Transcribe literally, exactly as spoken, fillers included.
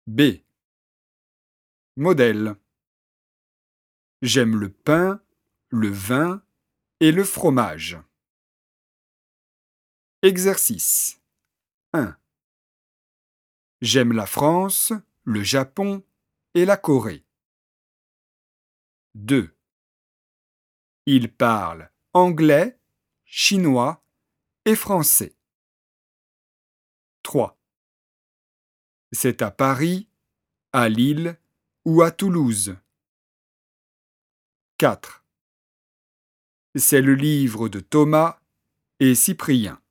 B. Modèle. J'aime le pain, le vin et le fromage. Exercice un. J'aime la France, le Japon et la Corée. deux. Il parle anglais, chinois et français. trois. C'est à Paris, à Lille ou à Toulouse. quatre. C'est le livre de Thomas et Cyprien.